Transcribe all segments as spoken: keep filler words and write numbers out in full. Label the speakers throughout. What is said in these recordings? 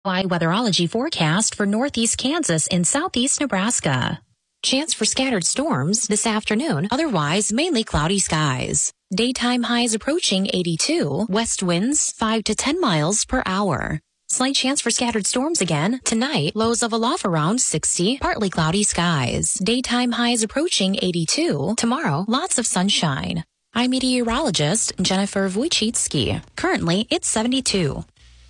Speaker 1: Weatherology forecast for northeast Kansas and southeast Nebraska. Chance for scattered storms this afternoon, otherwise mainly cloudy skies. Daytime highs approaching eighty-two, west winds five to ten miles per hour. Slight chance for scattered storms again. Tonight, lows level off around sixty, partly cloudy skies. Daytime highs approaching eighty-two. Tomorrow, lots of sunshine. I'm meteorologist Jennifer Wojcicki. Currently, it's seventy-two.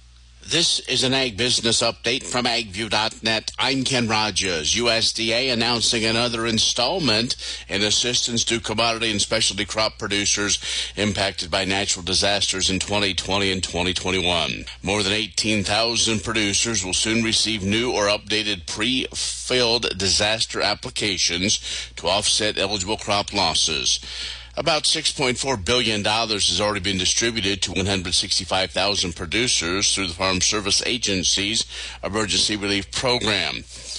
Speaker 2: This is an Ag Business Update from ag view dot net. I'm Ken Rogers. U S D A announcing another installment in assistance to commodity and specialty crop producers impacted by natural disasters in twenty twenty and twenty twenty-one. More than eighteen thousand producers will soon receive new or updated pre-filled disaster applications to offset eligible crop losses. About six point four billion dollars has already been distributed to one hundred sixty-five thousand producers through the Farm Service Agency's Emergency Relief Program.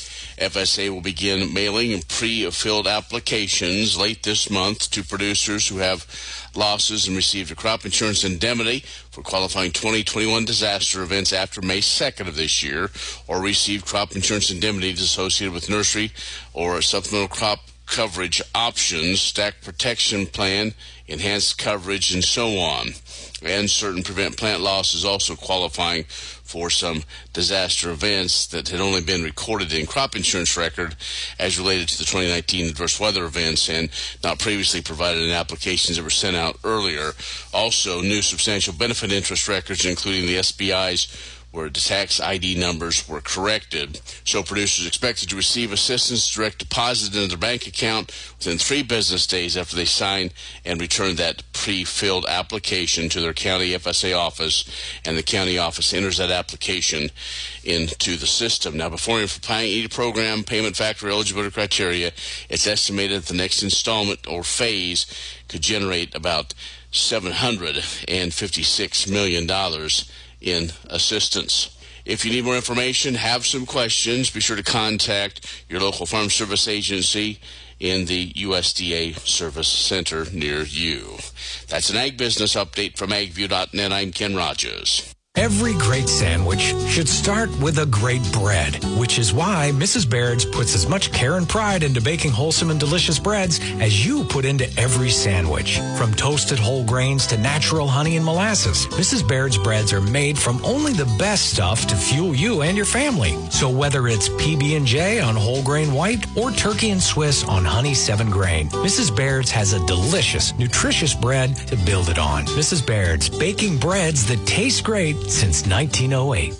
Speaker 2: F S A will begin mailing pre-filled applications late this month to producers who have losses and received a crop insurance indemnity for qualifying twenty twenty-one disaster events after May second of this year, or received crop insurance indemnities associated with nursery or supplemental crop coverage options, stack protection plan, enhanced coverage, and so on. And certain prevent plant losses also qualifying for some disaster events that had only been recorded in crop insurance record as related to the twenty nineteen adverse weather events and not previously provided in applications that were sent out earlier. Also, new substantial benefit interest records, including the S B I's, where the tax I D numbers were corrected. So producers expected to receive assistance direct deposited into their bank account within three business days after they sign and return that pre-filled application to their county F S A office, and the county office enters that application into the system. Now, before applying any program, payment factor, eligibility criteria, it's estimated that the next installment or phase could generate about seven hundred fifty-six million dollars in assistance. If you need more information, have some questions, be sure to contact your local Farm Service Agency in the U S D A Service Center near you. That's an Ag Business Update from ag view dot net. I'm Ken Rogers.
Speaker 3: Every great sandwich should start with a great bread, which is why Missus Baird's puts as much care and pride into baking wholesome and delicious breads as you put into every sandwich. From toasted whole grains to natural honey and molasses, Missus Baird's breads are made from only the best stuff to fuel you and your family. So whether it's P B and J on whole grain white or turkey and Swiss on honey seven grain, Missus Baird's has a delicious, nutritious bread to build it on. Missus Baird's, baking breads that taste great since nineteen oh eight.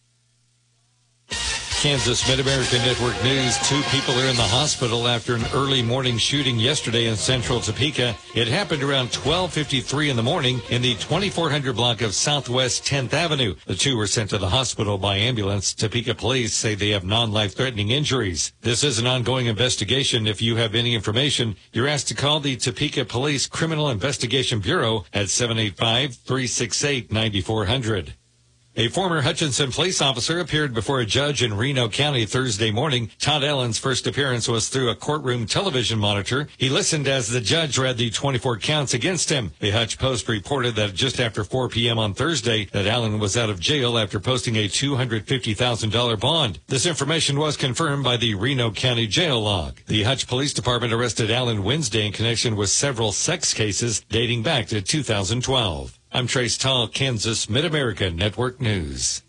Speaker 4: Kansas Mid-America Network News. Two people are in the hospital after an early morning shooting yesterday in central Topeka. It happened around twelve fifty-three in the morning in the twenty-four hundred block of Southwest tenth Avenue. The two were sent to the hospital by ambulance. Topeka police say they have non-life-threatening injuries. This is an ongoing investigation. If you have any information, you're asked to call the Topeka Police Criminal Investigation Bureau at seven eight five, three six eight, nine four zero zero. A former Hutchinson police officer appeared before a judge in Reno County Thursday morning. Todd Allen's first appearance was through a courtroom television monitor. He listened as the judge read the twenty-four counts against him. The Hutch Post reported that just after four p.m. on Thursday, that Allen was out of jail after posting a two hundred fifty thousand dollars bond. This information was confirmed by the Reno County jail log. The Hutch Police Department arrested Allen Wednesday in connection with several sex cases dating back to two thousand twelve. I'm Trace Tall, Kansas Mid-America Network News.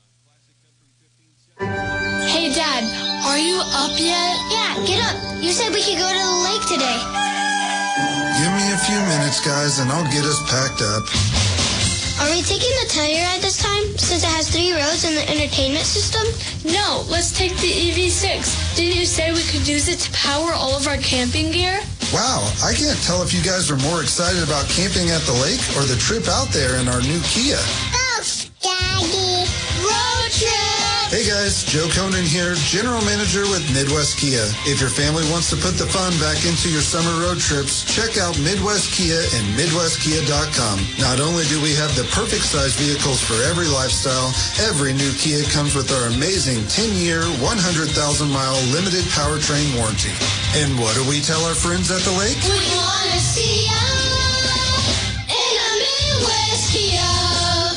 Speaker 5: Hey, Dad, are you up yet?
Speaker 6: Yeah, get up. You said we could go to the lake today.
Speaker 7: Give me a few minutes, guys, and I'll get us packed up.
Speaker 6: Are we taking the Telluride this time, since it has three roads and the entertainment system?
Speaker 5: No, let's take the E V six. Didn't you say we could use it to power all of our camping gear?
Speaker 7: Wow, I can't tell if you guys are more excited about camping at the lake or the trip out there in our new Kia.
Speaker 6: Oh, Daddy.
Speaker 5: Road trip!
Speaker 7: Hey guys, Joe Conan here, General Manager with Midwest Kia. If your family wants to put the fun back into your summer road trips, check out Midwest Kia and Midwest Kia dot com. Not only do we have the perfect size vehicles for every lifestyle, every new Kia comes with our amazing ten-year, one hundred thousand mile limited powertrain warranty. And what do we tell our friends at the lake?
Speaker 5: We want to see you in a Midwest Kia.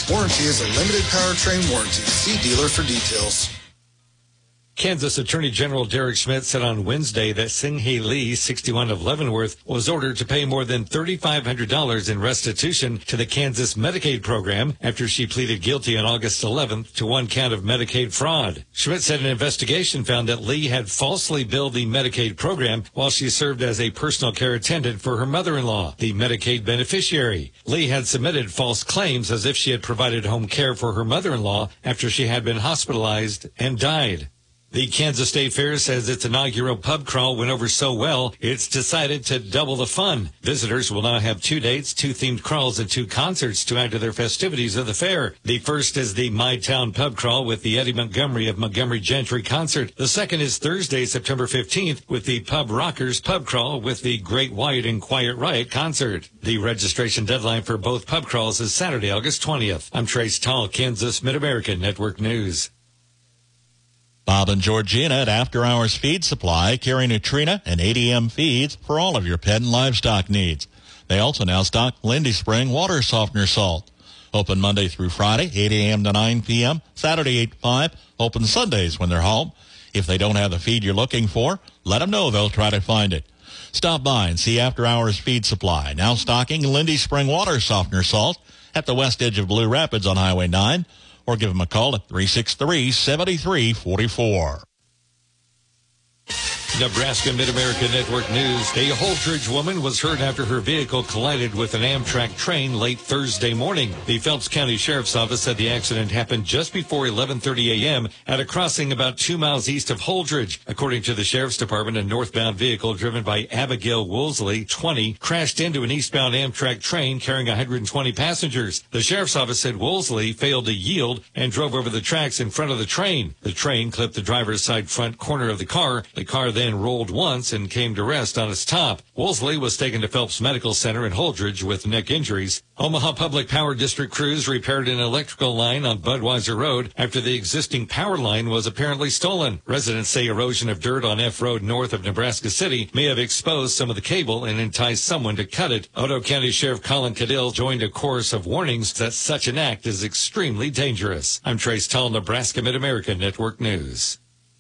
Speaker 7: Warranty is a limited powertrain warranty. See dealer for details.
Speaker 4: Kansas Attorney General Derek Schmidt said on Wednesday that Sing-Hee Lee, sixty-one of Leavenworth, was ordered to pay more than three thousand five hundred dollars in restitution to the Kansas Medicaid program after she pleaded guilty on August eleventh to one count of Medicaid fraud. Schmidt said an investigation found that Lee had falsely billed the Medicaid program while she served as a personal care attendant for her mother-in-law, the Medicaid beneficiary. Lee had submitted false claims as if she had provided home care for her mother-in-law after she had been hospitalized and died. The Kansas State Fair says its inaugural pub crawl went over so well, it's decided to double the fun. Visitors will now have two dates, two themed crawls, and two concerts to add to their festivities of the fair. The first is the My Town Pub Crawl with the Eddie Montgomery of Montgomery Gentry concert. The second is Thursday, September fifteenth, with the Pub Rockers Pub Crawl with the Great Wyatt and Quiet Riot concert. The registration deadline for both pub crawls is Saturday, August twentieth. I'm Trace Tall, Kansas Mid-American Network News.
Speaker 8: Bob and Georgina at After Hours Feed Supply carry Nutrina and A D M feeds for all of your pet and livestock needs. They also now stock Lindy Spring water softener salt. Open Monday through Friday, eight a.m. to nine p.m., Saturday eight to five, open Sundays when they're home. If they don't have the feed you're looking for, let them know they'll try to find it. Stop by and see After Hours Feed Supply, now stocking Lindy Spring water softener salt at the west edge of Blue Rapids on Highway nine. Or give them a call at three six three, seven three four four.
Speaker 4: Nebraska Mid-America Network News. A Holdridge woman was hurt after her vehicle collided with an Amtrak train late Thursday morning. The Phelps County Sheriff's Office said the accident happened just before eleven thirty a.m. at a crossing about two miles east of Holdridge. According to the Sheriff's Department, a northbound vehicle driven by Abigail Woolsey, twenty, crashed into an eastbound Amtrak train carrying one hundred twenty passengers. The Sheriff's Office said Woolsey failed to yield and drove over the tracks in front of the train. The train clipped the driver's side front corner of the car. The car then rolled once and came to rest on its top. Woolsey was taken to Phelps Medical Center in Holdridge with neck injuries. Omaha Public Power District crews repaired an electrical line on Budweiser Road after the existing power line was apparently stolen. Residents say erosion of dirt on F Road north of Nebraska City may have exposed some of the cable and enticed someone to cut it. Otoe County Sheriff Colin Cadill joined a chorus of warnings that such an act is extremely dangerous. I'm Trace Tull, Nebraska Mid-America Network News.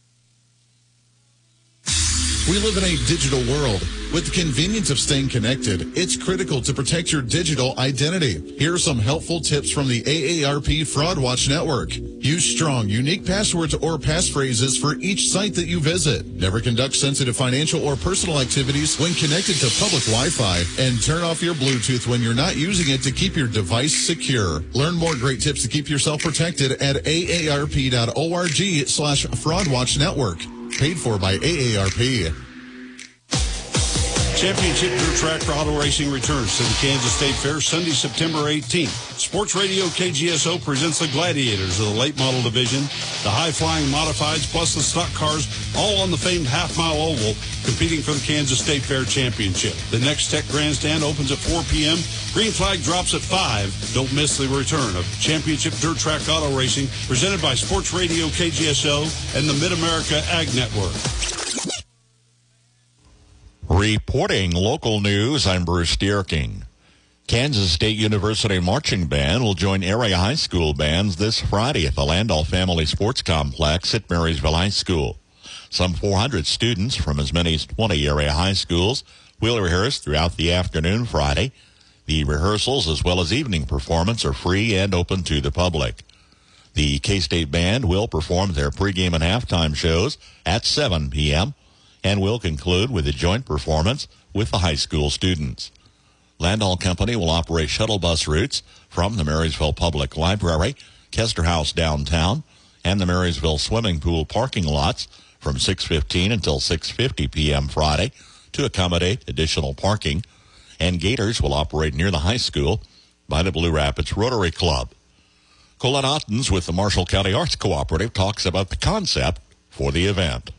Speaker 9: We live in a digital world. With the convenience of staying connected, it's critical to protect your digital identity. Here are some helpful tips from the A A R P Fraud Watch Network. Use strong, unique passwords or passphrases for each site that you visit. Never conduct sensitive financial or personal activities when connected to public Wi-Fi. And turn off your Bluetooth when you're not using it to keep your device secure. Learn more great tips to keep yourself protected at A A R P dot org slash Fraud Watch Network. Paid for by A A R P.
Speaker 10: Championship Dirt Track for Auto Racing returns to the Kansas State Fair Sunday, September eighteenth. Sports Radio K G S O presents the Gladiators of the late model division, the high-flying modifieds, plus the stock cars, all on the famed half-mile oval, competing for the Kansas State Fair Championship. The Next Tech Grandstand opens at four p.m. Green flag drops at five. Don't miss the return of Championship Dirt Track Auto Racing, presented by Sports Radio K G S O and the Mid-America Ag Network.
Speaker 8: Reporting local news, I'm Bruce Dierking. Kansas State University Marching Band will join area high school bands this Friday at the Landau Family Sports Complex at Marysville High School. Some four hundred students from as many as twenty area high schools will rehearse throughout the afternoon Friday. The rehearsals as well as evening performance are free and open to the public. The K-State Band will perform their pregame and halftime shows at seven p.m. and will conclude with a joint performance with the high school students. Landau Company will operate shuttle bus routes from the Marysville Public Library, Kester House downtown, and the Marysville Swimming Pool parking lots from six fifteen until six fifty p.m. Friday to accommodate additional parking. And Gators will operate near the high school by the Blue Rapids Rotary Club. Colette Ottens with the Marshall County Arts Cooperative talks about the concept for the event.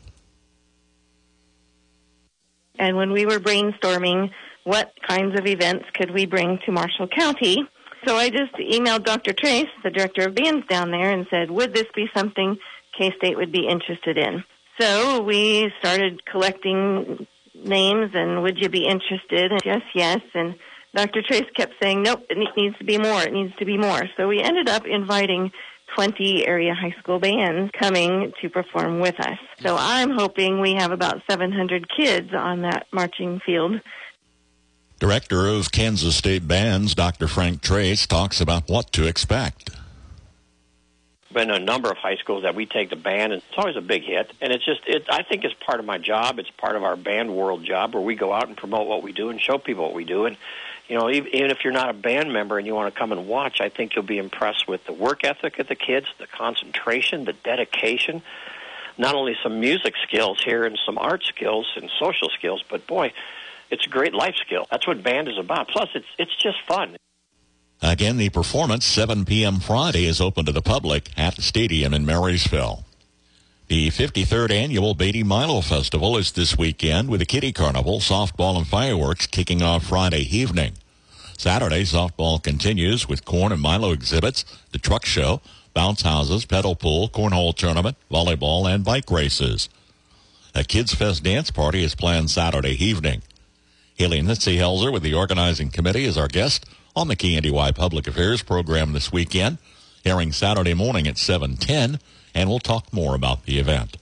Speaker 11: And when we were brainstorming what kinds of events could we bring to Marshall County, so I just emailed Doctor Trace, the director of bands down there, and said, would this be something K-State would be interested in? So we started collecting names and would you be interested? And yes, yes. And Doctor Trace kept saying, nope, it needs to be more, it needs to be more. So we ended up inviting twenty area high school bands coming to perform with us. So I'm hoping we have about seven hundred kids on that marching field.
Speaker 8: Director of Kansas State Bands, Doctor Frank Trace, talks about what to expect.
Speaker 12: Been a number of high schools that we take the band, and it's always a big hit. And it's just, it, I think it's part of my job. It's part of our band world job where we go out and promote what we do and show people what we do. And, you know, even, even if you're not a band member and you want to come and watch, I think you'll be impressed with the work ethic of the kids, the concentration, the dedication, not only some music skills here and some art skills and social skills, but boy, it's a great life skill. That's what band is about. Plus, it's it's just fun.
Speaker 8: Again, the performance, seven p.m. Friday, is open to the public at the stadium in Marysville. The fifty-third Annual Beatty Milo Festival is this weekend with a kiddie carnival, softball, and fireworks kicking off Friday evening. Saturday, softball continues with corn and Milo exhibits, the truck show, bounce houses, pedal pool, cornhole tournament, volleyball, and bike races. A Kids Fest dance party is planned Saturday evening. Haley Nitze-Helzer with the organizing committee is our guest on the K N D Y Public Affairs program this weekend, airing Saturday morning at seven ten, and we'll talk more about the event.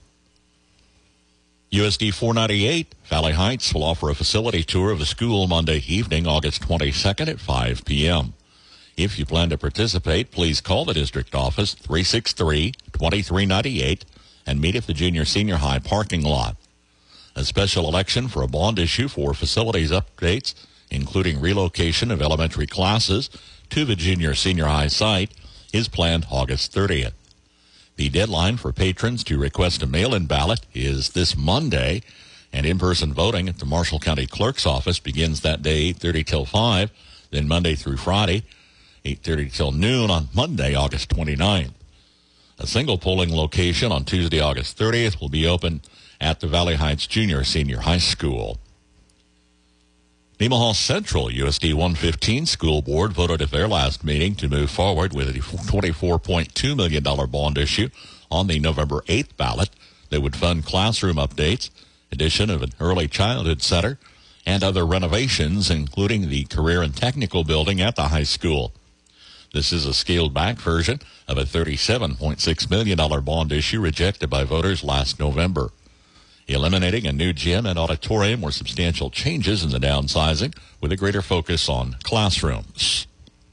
Speaker 8: U S D four ninety-eight, Valley Heights, will offer a facility tour of the school Monday evening, August twenty-second at five p.m. If you plan to participate, please call the district office three six three, two three nine eight and meet at the junior senior high parking lot. A special election for a bond issue for facilities updates, including relocation of elementary classes to the junior senior high site, is planned August thirtieth. The deadline for patrons to request a mail-in ballot is this Monday, and in-person voting at the Marshall County Clerk's office begins that day eight thirty till five, then Monday through Friday, eight thirty till noon on Monday, August twenty-ninth. A single polling location on Tuesday, August thirtieth will be open at the Valley Heights Junior Senior High School. Nemaha Central U S D one fifteen School Board voted at their last meeting to move forward with a twenty-four point two million dollars bond issue on the November eighth ballot that would fund classroom updates, addition of an early childhood center, and other renovations, including the career and technical building at the high school. This is a scaled-back version of a thirty-seven point six million dollars bond issue rejected by voters last November. Eliminating a new gym and auditorium were substantial changes in the downsizing, with a greater focus on classrooms.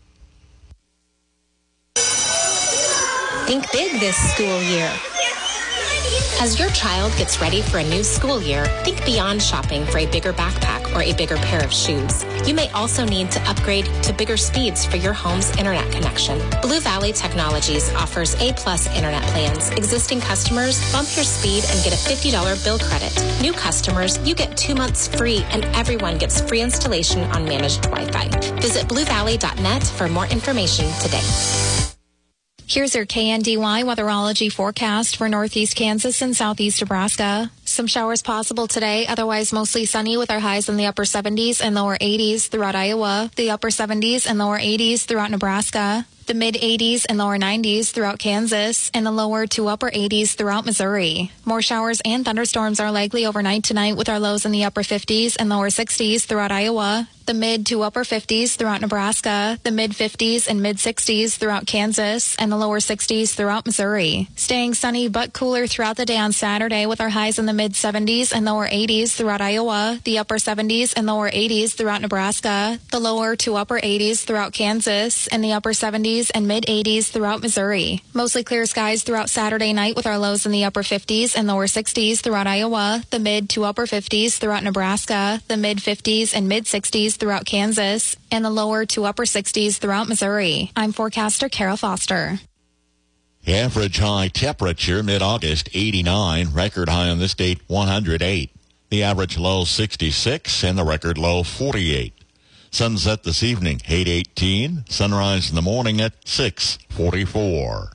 Speaker 1: Think big this school year. As your child gets ready for a new school year, think beyond shopping for a bigger backpack or a bigger pair of shoes. You may also need to upgrade to bigger speeds for your home's internet connection. Blue Valley Technologies offers A-plus internet plans. Existing customers, bump your speed and get a fifty dollars bill credit. New customers, you get two months free, and everyone gets free installation on managed Wi-Fi. Visit blue valley dot net for more information today.
Speaker 13: Here's your K N D Y weatherology forecast for northeast Kansas and southeast Nebraska. Some showers possible today, otherwise mostly sunny with our highs in the upper seventies and lower eighties throughout Iowa, the upper seventies and lower eighties throughout Nebraska, the mid-eighties and lower nineties throughout Kansas, and the lower to upper eighties throughout Missouri. More showers and thunderstorms are likely overnight tonight with our lows in the upper fifties and lower sixties throughout Iowa, the mid to upper fifties throughout Nebraska, the mid-fifties and mid-sixties throughout Kansas, and the lower sixties throughout Missouri. Staying sunny but cooler throughout the day on Saturday with our highs in the mid-seventies and lower eighties throughout Iowa, the upper seventies and lower eighties throughout Nebraska, the lower to upper eighties throughout Kansas, and the upper seventies and mid-eighties throughout Missouri. Mostly clear skies throughout Saturday night with our lows in the upper fifties and lower sixties throughout Iowa, the mid to upper fifties throughout Nebraska, the mid-fifties and mid-sixties throughout Kansas, and the lower to upper sixties throughout Missouri. I'm forecaster Kara Foster.
Speaker 8: Average high temperature mid-August eighty-nine, record high on this date one hundred eight. The average low sixty-six and the record low forty-eight. Sunset this evening eight eighteen, sunrise in the morning at six forty-four.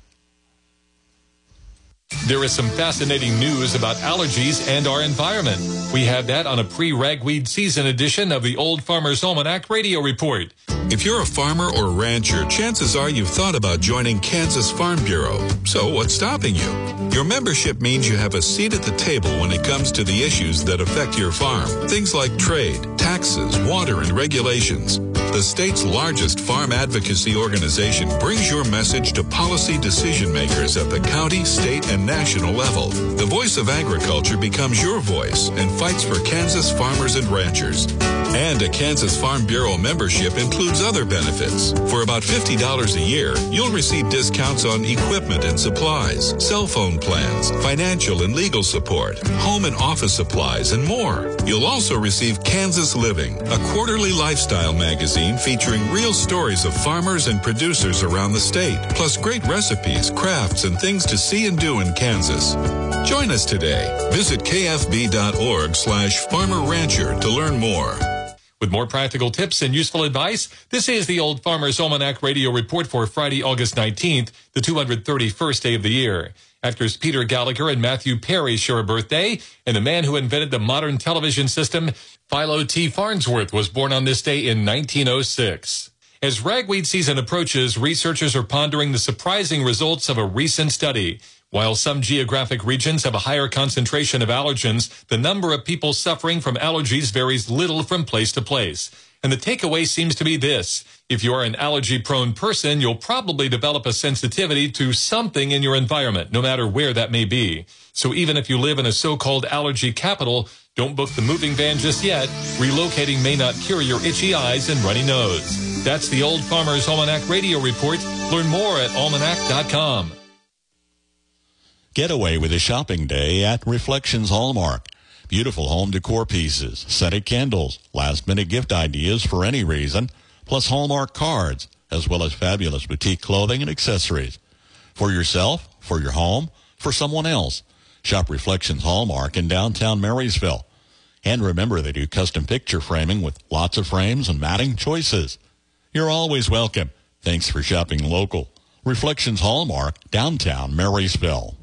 Speaker 14: There is some fascinating news about allergies and our environment. We have that on a pre-ragweed season edition of the Old Farmer's Almanac Radio Report.
Speaker 15: If you're a farmer or rancher, chances are you've thought about joining Kansas Farm Bureau. So what's stopping you? Your membership means you have a seat at the table when it comes to the issues that affect your farm. Things like trade, taxes, water, and regulations. the state's largest farm advocacy organization, brings your message to policy decision makers at the county, state, and national level. The Voice of Agriculture becomes your voice and fights for Kansas farmers and ranchers. And a Kansas Farm Bureau membership includes other benefits. For about fifty dollars a year, you'll receive discounts on equipment and supplies, cell phone plans, financial and legal support, home and office supplies, and more. You'll also receive Kansas Living, a quarterly lifestyle magazine featuring real stories of farmers and producers around the state, plus great recipes, crafts, and things to see and do in Kansas. Join us today. Visit kfb.org slash farmer rancher to learn more.
Speaker 14: With more practical tips and useful advice, this is the Old Farmer's Almanac Radio Report for Friday, August nineteenth, the two hundred thirty-first day of the year. Actors Peter Gallagher and Matthew Perry share a birthday, and the man who invented the modern television system, Philo T. Farnsworth, was born on this day in nineteen oh six. As ragweed season approaches, researchers are pondering the surprising results of a recent study. While some geographic regions have a higher concentration of allergens, the number of people suffering from allergies varies little from place to place. And the takeaway seems to be this. If you are an allergy-prone person, you'll probably develop a sensitivity to something in your environment, no matter where that may be. So even if you live in a so-called allergy capital, don't book the moving van just yet. Relocating may not cure your itchy eyes and runny nose. That's the Old Farmer's Almanac Radio Report. Learn more at almanac dot com.
Speaker 8: Get away with a shopping day at Reflections Hallmark. Beautiful home decor pieces, scented candles, last-minute gift ideas for any reason, plus Hallmark cards, as well as fabulous boutique clothing and accessories. For yourself, for your home, for someone else. Shop Reflections Hallmark in downtown Marysville. And remember, they do custom picture framing with lots of frames and matting choices. You're always welcome. Thanks for shopping local. Reflections Hallmark, downtown Marysville.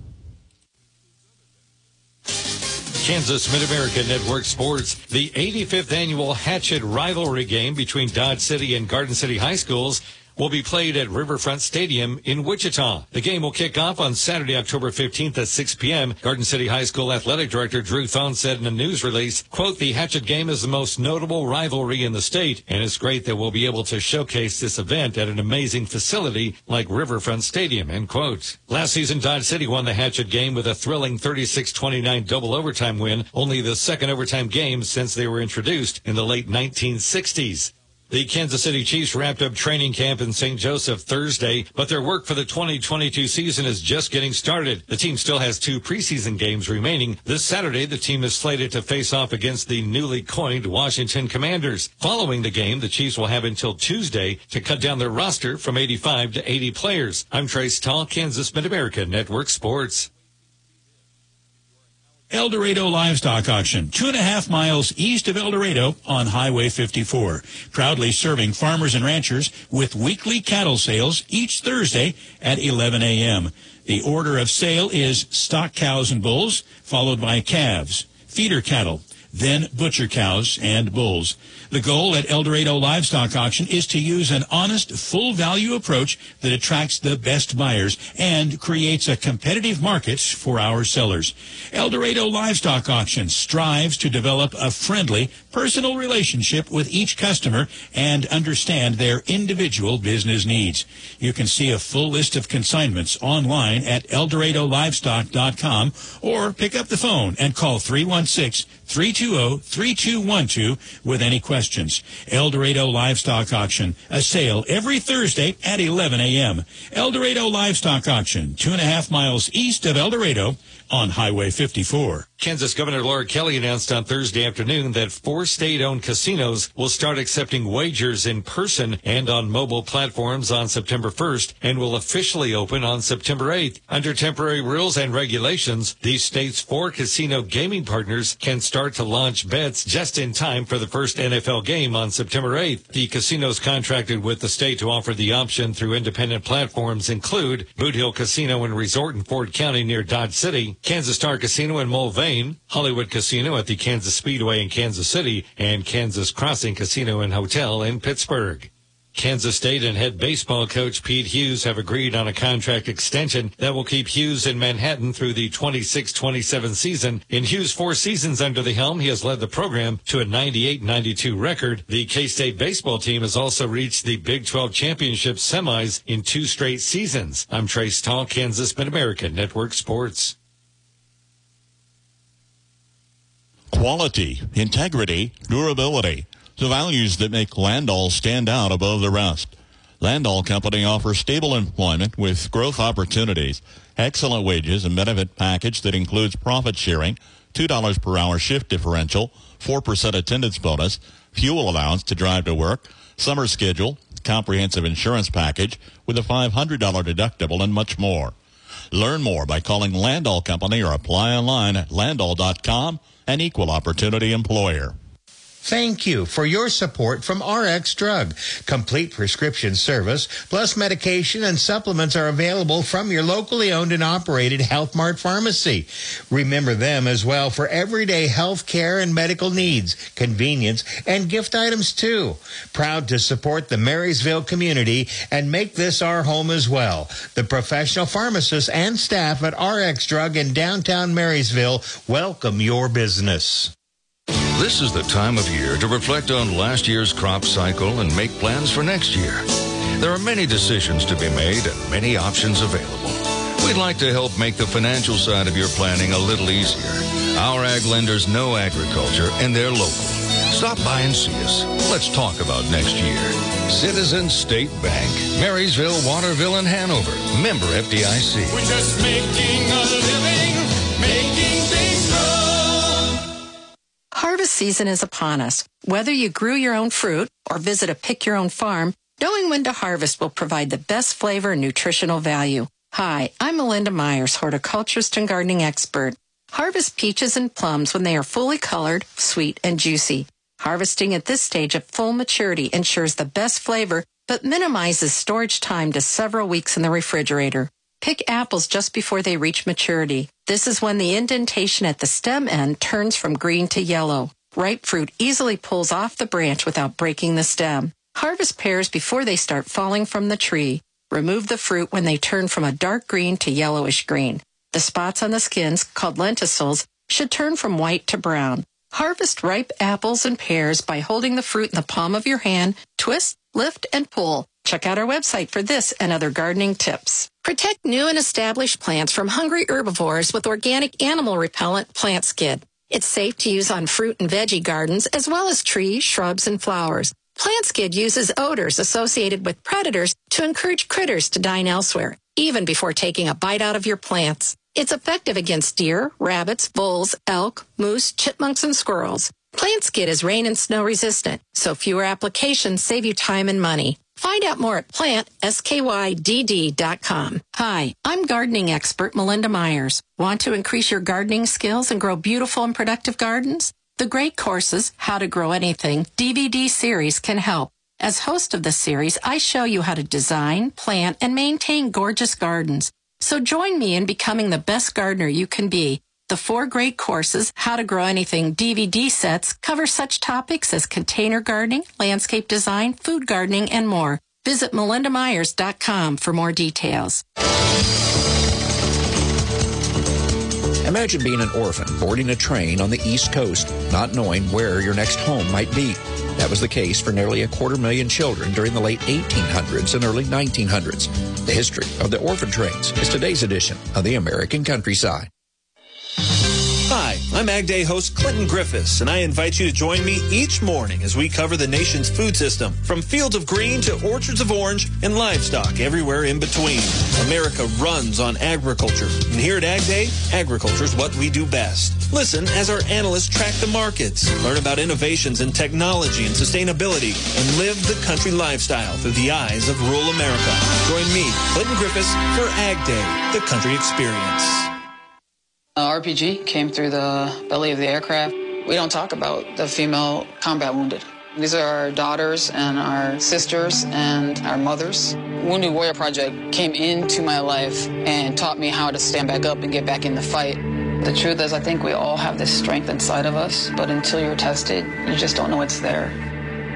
Speaker 4: Kansas Mid-America Network Sports. The eighty-fifth annual Hatchet Rivalry game between Dodge City and Garden City High Schools will be played at Riverfront Stadium in Wichita. The game will kick off on Saturday, October fifteenth at six p.m. Garden City High School Athletic Director Drew Thone said in a news release, quote, "The Hatchet game is the most notable rivalry in the state, and it's great that we'll be able to showcase this event at an amazing facility like Riverfront Stadium," end quote. Last season, Dodge City won the Hatchet game with a thrilling thirty-six twenty-nine double overtime win, only the second overtime game since they were introduced in the late nineteen sixties. The Kansas City Chiefs wrapped up training camp in Saint Joseph Thursday, but their work for the twenty twenty-two season is just getting started. The team still has two preseason games remaining. This Saturday, the team is slated to face off against the newly coined Washington Commanders. Following the game, the Chiefs will have until Tuesday to cut down their roster from eighty-five to eighty players. I'm Trace Tall, Kansas Mid-America Network Sports.
Speaker 16: El Dorado Livestock Auction, two and a half miles east of El Dorado on Highway fifty-four. Proudly serving farmers and ranchers with weekly cattle sales each Thursday at eleven a.m. The order of sale is stock cows and bulls, followed by calves, feeder cattle, then butcher cows and bulls. The goal at El Dorado Livestock Auction is to use an honest, full-value approach that attracts the best buyers and creates a competitive market for our sellers. El Dorado Livestock Auction strives to develop a friendly, personal relationship with each customer and understand their individual business needs. You can see a full list of consignments online at el dorado livestock dot com or pick up the phone and call three one six, three two zero, three two one two with any questions. El Dorado Livestock Auction, a sale every Thursday at eleven a.m. El Dorado Livestock Auction, two and a half miles east of El Dorado on Highway fifty-four.
Speaker 4: Kansas Governor Laura Kelly announced on Thursday afternoon that four state-owned casinos will start accepting wagers in person and on mobile platforms on September first and will officially open on September eighth. Under temporary rules and regulations, these states' four casino gaming partners can start to launch bets just in time for the first N F L game on September eighth. The casinos contracted with the state to offer the option through independent platforms include Boot Hill Casino and Resort in Ford County near Dodge City, Kansas Star Casino in Mulvane, Hollywood Casino at the Kansas Speedway in Kansas City, and Kansas Crossing Casino and Hotel in Pittsburgh. Kansas State and head baseball coach Pete Hughes have agreed on a contract extension that will keep Hughes in Manhattan through the twenty-six twenty-seven season. In Hughes' four seasons under the helm, he has led the program to a ninety-eight ninety-two record. The K-State baseball team has also reached the Big twelve championship semis in two straight seasons. I'm Trace Tall, Kansas Mid-America Network Sports.
Speaker 8: Quality, integrity, durability. The values that make Landall stand out above the rest. Landall Company offers stable employment with growth opportunities, excellent wages, and benefit package that includes profit sharing, two dollars per hour shift differential, four percent attendance bonus, fuel allowance to drive to work, summer schedule, comprehensive insurance package with a five hundred dollars deductible, and much more. Learn more by calling Landall Company or apply online at landall dot com, an equal opportunity employer.
Speaker 17: Thank you for your support from R X Drug. Complete prescription service, plus medication and supplements are available from your locally owned and operated Health Mart pharmacy. Remember them as well for everyday health care and medical needs, convenience, and gift items too. Proud to support the Marysville community and make this our home as well. The professional pharmacists and staff at R X Drug in downtown Marysville welcome your business.
Speaker 15: This is the time of year to reflect on last year's crop cycle and make plans for next year. There are many decisions to be made and many options available. We'd like to help make the financial side of your planning a little easier. Our ag lenders know agriculture and they're local. Stop by and see us. Let's talk about next year. Citizens State Bank, Marysville, Waterville, and Hanover. Member F D I C.
Speaker 18: We're just making a living, making things grow.
Speaker 19: Harvest season is upon us. Whether you grew your own fruit or visit a pick-your-own farm, knowing when to harvest will provide the best flavor and nutritional value. Hi, I'm Melinda Myers, horticulturist and gardening expert. Harvest peaches and plums when they are fully colored, sweet, and juicy. Harvesting at this stage of full maturity ensures the best flavor, but minimizes storage time to several weeks in the refrigerator. Pick apples just before they reach maturity. This is when the indentation at the stem end turns from green to yellow. Ripe fruit easily pulls off the branch without breaking the stem. Harvest pears before they start falling from the tree. Remove the fruit when they turn from a dark green to yellowish green. The spots on the skins, called lenticels, should turn from white to brown. Harvest ripe apples and pears by holding the fruit in the palm of your hand, twist, lift, and pull. Check out our website for this and other gardening tips. Protect new and established plants from hungry herbivores with organic animal repellent Plant Skid. It's safe to use on fruit and veggie gardens as well as trees, shrubs, and flowers. Plant Skid uses odors associated with predators to encourage critters to dine elsewhere, even before taking a bite out of your plants. It's effective against deer, rabbits, bulls, elk, moose, chipmunks, and squirrels. Plant Skid is rain and snow resistant, so fewer applications save you time and money. Find out more at plant skydd dot com. Hi, I'm gardening expert Melinda Myers. Want to increase your gardening skills and grow beautiful and productive gardens? The Great Courses, How to Grow Anything D V D series can help. As host of the series, I show you how to design, plant, and maintain gorgeous gardens. So join me in becoming the best gardener you can be. The four Great Courses, How to Grow Anything D V D sets cover such topics as container gardening, landscape design, food gardening, and more. Visit melinda myers dot com for more details.
Speaker 20: Imagine being an orphan boarding a train on the East Coast, not knowing where your next home might be. That was the case for nearly a quarter million children during the late eighteen hundreds and early nineteen hundreds. The history of the orphan trains is today's edition of the American Countryside.
Speaker 21: Hi, I'm Ag Day host Clinton Griffiths, and I invite you to join me each morning as we cover the nation's food system, from fields of green to orchards of orange and livestock everywhere in between. America runs on agriculture, and here at Ag Day, agriculture is what we do best. Listen as our analysts track the markets, learn about innovations in technology and sustainability, and live the country lifestyle through the eyes of rural America. Join me, Clinton Griffiths, for Ag Day, the country experience.
Speaker 22: Uh, R P G came through the belly of the aircraft. We don't talk about the female combat wounded. These are our daughters and our sisters and our mothers. Wounded Warrior Project came into my life and taught me how to stand back up and get back in the fight. The truth is, I think we all have this strength inside of us, but until you're tested, you just don't know it's there.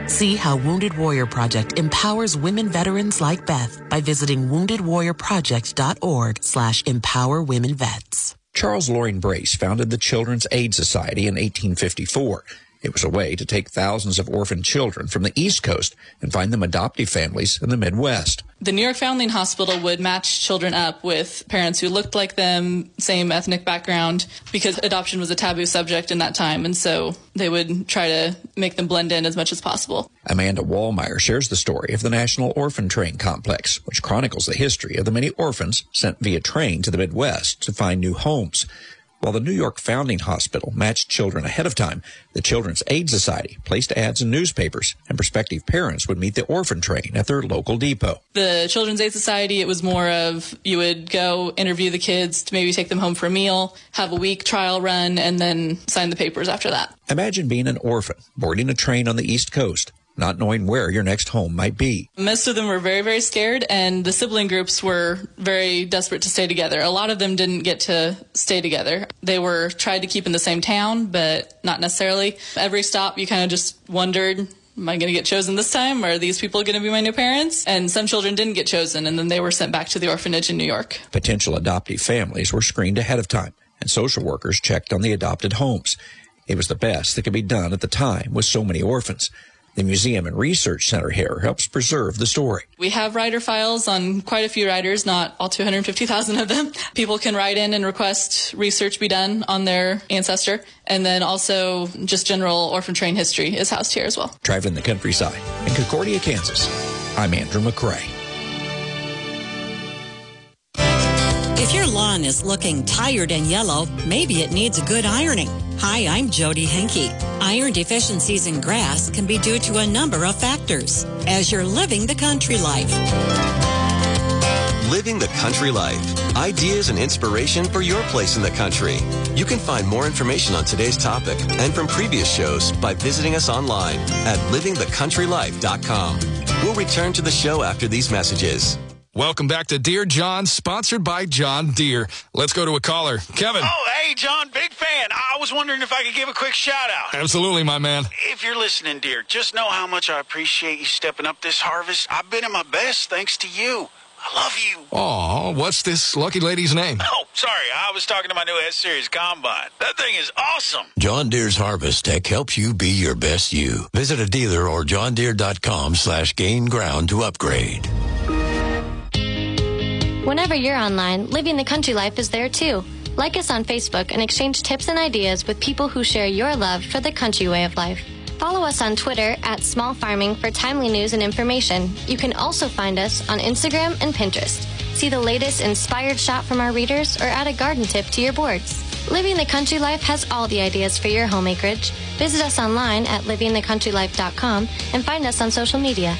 Speaker 2: See how Wounded Warrior Project empowers women veterans like Beth by visiting wounded warrior project dot org slash empower women vets.
Speaker 20: Charles Loring Brace founded the Children's Aid Society in eighteen fifty-four. It was a way to take thousands of orphan children from the East Coast and find them adoptive families in the Midwest.
Speaker 3: The New York Foundling Hospital would match children up with parents who looked like them, same ethnic background, because adoption was a taboo subject in that time, and so they would try to make them blend in as much as possible.
Speaker 20: Amanda Wallmeyer shares the story of the National Orphan Train Complex, which chronicles the history of the many orphans sent via train to the Midwest to find new homes. While the New York Foundling Hospital matched children ahead of time, the Children's Aid Society placed ads in newspapers, and prospective parents would meet the orphan train at their local depot.
Speaker 3: The Children's Aid Society, it was more of you would go interview the kids to maybe take them home for a meal, have a week trial run, and then sign the papers after that.
Speaker 20: Imagine being an orphan, boarding a train on the East Coast, not knowing where your next home might be.
Speaker 3: Most of them were very, very scared, and the sibling groups were very desperate to stay together. A lot of them didn't get to stay together. They were tried to keep in the same town, but not necessarily. Every stop, you kind of just wondered, am I going to get chosen this time? Or are these people going to be my new parents? And some children didn't get chosen, and then they were sent back to the orphanage in New York.
Speaker 20: Potential adoptive families were screened ahead of time, and social workers checked on the adopted homes. It was the best that could be done at the time with so many orphans. The Museum and Research Center here helps preserve the story.
Speaker 3: We have writer files on quite a few writers, not all two hundred fifty thousand of them. People can write in and request research be done on their ancestor. And then also just general orphan train history is housed here as well.
Speaker 20: Traveling the countryside in Concordia, Kansas, I'm Andrew McCrae.
Speaker 23: If your lawn is looking tired and yellow, maybe it needs a good ironing. Hi, I'm Jody Henke. Iron deficiencies in grass can be due to a number of factors. As you're living the country life.
Speaker 24: Living the country life. Ideas and inspiration for your place in the country. You can find more information on today's topic and from previous shows by visiting us online at living the country life dot com. We'll return to the show after these messages.
Speaker 25: Welcome back to Dear John, sponsored by John Deere. Let's go to a caller. Kevin.
Speaker 26: Oh, hey, John, big fan. I was wondering if I could give a quick shout-out.
Speaker 25: Absolutely, my man.
Speaker 26: If you're listening, dear, just know how much I appreciate you stepping up this harvest. I've been at my best thanks to you. I love you.
Speaker 25: Oh, what's this lucky lady's name?
Speaker 26: Oh, sorry. I was talking to my new S-Series Combine. That thing is awesome.
Speaker 27: John Deere's Harvest Tech helps you be your best you. Visit a dealer or john deere dot com slash gain ground to upgrade.
Speaker 28: Whenever you're online, Living the Country Life is there too. Like us on Facebook and exchange tips and ideas with people who share your love for the country way of life. Follow us on Twitter at Small Farming for timely news and information. You can also find us on Instagram and Pinterest. See the latest inspired shot from our readers or add a garden tip to your boards. Living the Country Life has all the ideas for your home acreage. Visit us online at living the country life dot com and find us on social media.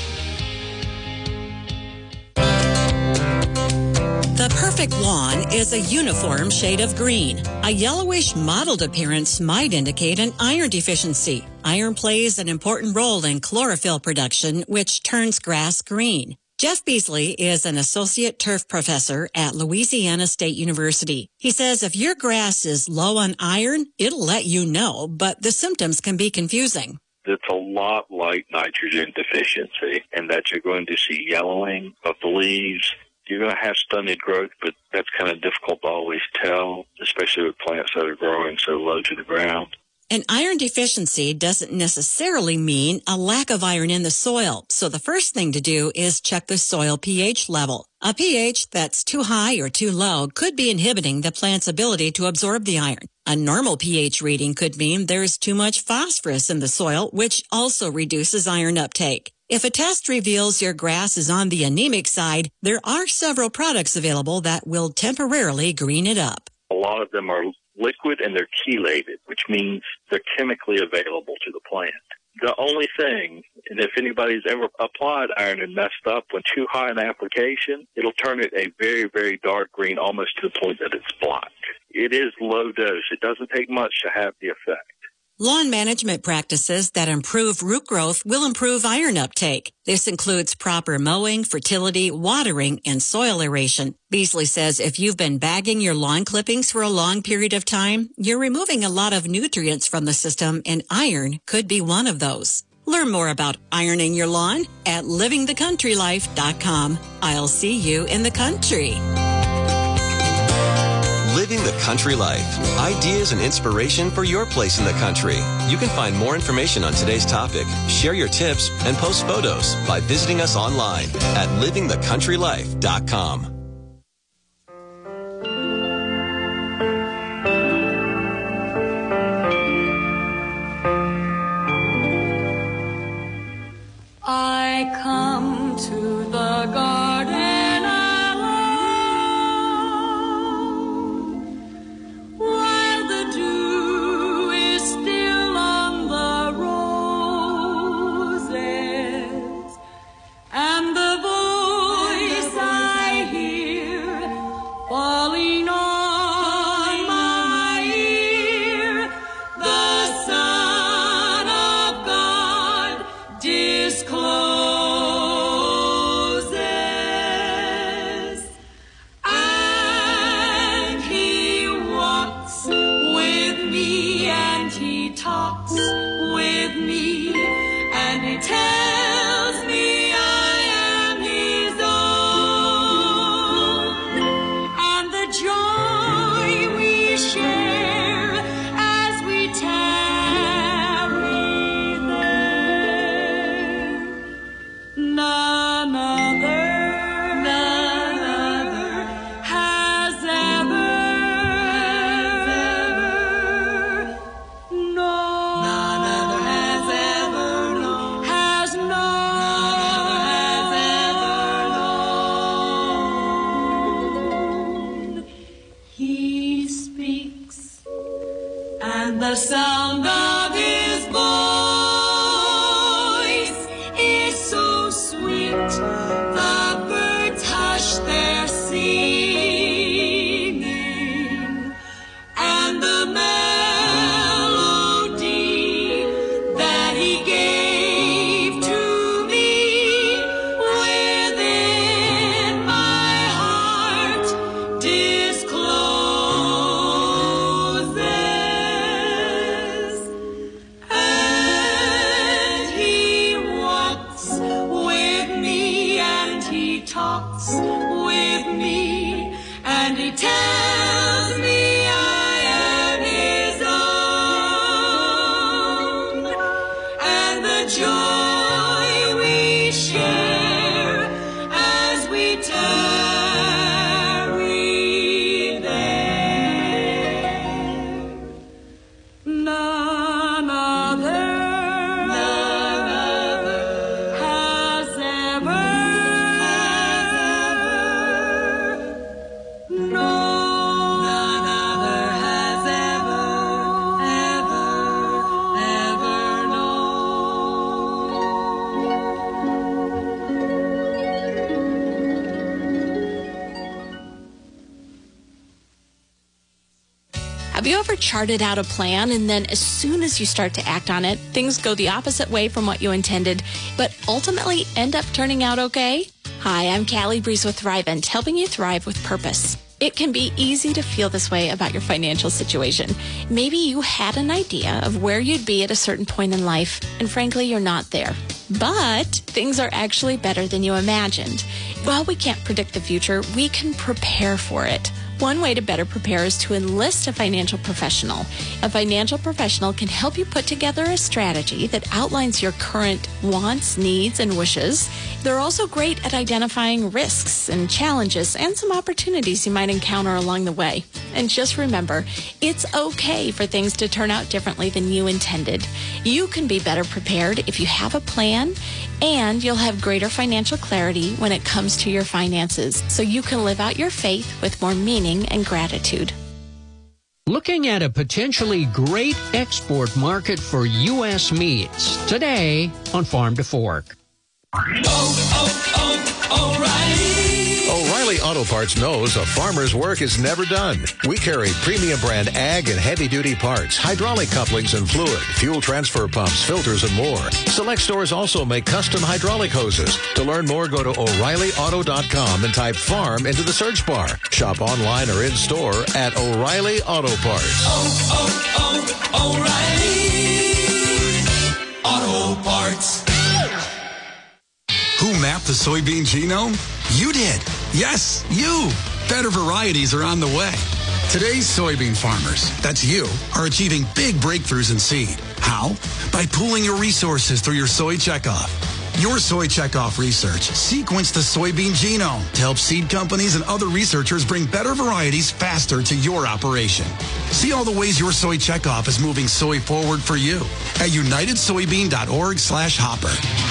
Speaker 23: The perfect lawn is a uniform shade of green. A yellowish mottled appearance might indicate an iron deficiency. Iron plays an important role in chlorophyll production, which turns grass green. Jeff Beasley is an associate turf professor at Louisiana State University. He says if your grass is low on iron, it'll let you know, but the symptoms can be confusing.
Speaker 29: It's a lot like nitrogen deficiency, and that you're going to see yellowing of the leaves. You're going to have stunted growth, but that's kind of difficult to always tell, especially with plants that are growing so low to the ground.
Speaker 23: An iron deficiency doesn't necessarily mean a lack of iron in the soil, so the first thing to do is check the soil pH level. A pH that's too high or too low could be inhibiting the plant's ability to absorb the iron. A normal pH reading could mean there's too much phosphorus in the soil, which also reduces iron uptake. If a test reveals your grass is on the anemic side, there are several products available that will temporarily green it up.
Speaker 29: A lot of them are liquid and they're chelated, which means they're chemically available to the plant. The only thing, and if anybody's ever applied iron and messed up when too high an application, it'll turn it a very, very dark green, almost to the point that it's black. It is low dose. It doesn't take much to have the effect.
Speaker 23: Lawn management practices that improve root growth will improve iron uptake. This includes proper mowing, fertility, watering, and soil aeration. Beasley says if you've been bagging your lawn clippings for a long period of time, you're removing a lot of nutrients from the system, and iron could be one of those. Learn more about ironing your lawn at living the country life dot com. I'll see you in the country.
Speaker 24: Living the Country Life. Ideas and inspiration for your place in the country. You can find more information on today's topic, share your tips, and post photos by visiting us online at living the country life dot com.
Speaker 18: I come to the garden alone, while the dew is still on the roses, and the voice I hear falling on my ear, the Son of God discloses, and he walks with me, and he talks with me, and he tells me I am his own, and the joy we share as we tarry there, none other, none other has ever, no, none other has ever known, has known, none other has ever known. He speaks, and the sound of his voice is so sweet, the birds hush their singing, and the melody that he gave to me within my heart discloses, and he walks with me, and he talks with me, and he tells me I am his own, and the joy we share as we tarry there, none other, none other has ever, has ever, no, none other has ever, ever, ever
Speaker 1: Have you ever charted out a plan and then as soon as you start to act on it, things go the opposite way from what you intended, but ultimately end up turning out okay? Hi, I'm Callie Breeze with Thrivent, helping you thrive with purpose. It can be easy to feel this way about your financial situation. Maybe you had an idea of where you'd be at a certain point in life, and frankly, you're not there. But things are actually better than you imagined. While we can't predict the future, we can prepare for it. One way to better prepare is to enlist a financial professional. A financial professional can help you put together a strategy that outlines your current wants, needs, and wishes. They're also great at identifying risks and challenges and some opportunities you might encounter along the way. And just remember, it's okay for things to turn out differently than you intended. You can be better prepared if you have a plan, and you'll have greater financial clarity when it comes to your finances, so you can live out your faith with more meaning and gratitude.
Speaker 5: Looking at a potentially great export market for U S meats today on Farm to Fork.
Speaker 18: Oh, oh, oh, O'Reilly.
Speaker 6: O'Reilly Auto Parts knows a farmer's work is never done. We carry premium brand ag and heavy-duty parts, hydraulic couplings and fluid, fuel transfer pumps, filters, and more. Select stores also make custom hydraulic hoses. To learn more, go to O'Reilly Auto dot com and type farm into the search bar. Shop online or in-store at O'Reilly Auto Parts.
Speaker 18: Oh, oh, oh,
Speaker 4: Auto Parts. Who mapped the soybean genome? You did. Yes, you. Better varieties are on the way. Today's soybean farmers, that's you, are achieving big breakthroughs in seed. How? By pooling your resources through your Soy Checkoff. Your Soy Checkoff research sequenced the soybean genome to help seed companies and other researchers bring better varieties faster to your operation. See all the ways your Soy Checkoff is moving soy forward for you at unitedsoybean.org slash hopper.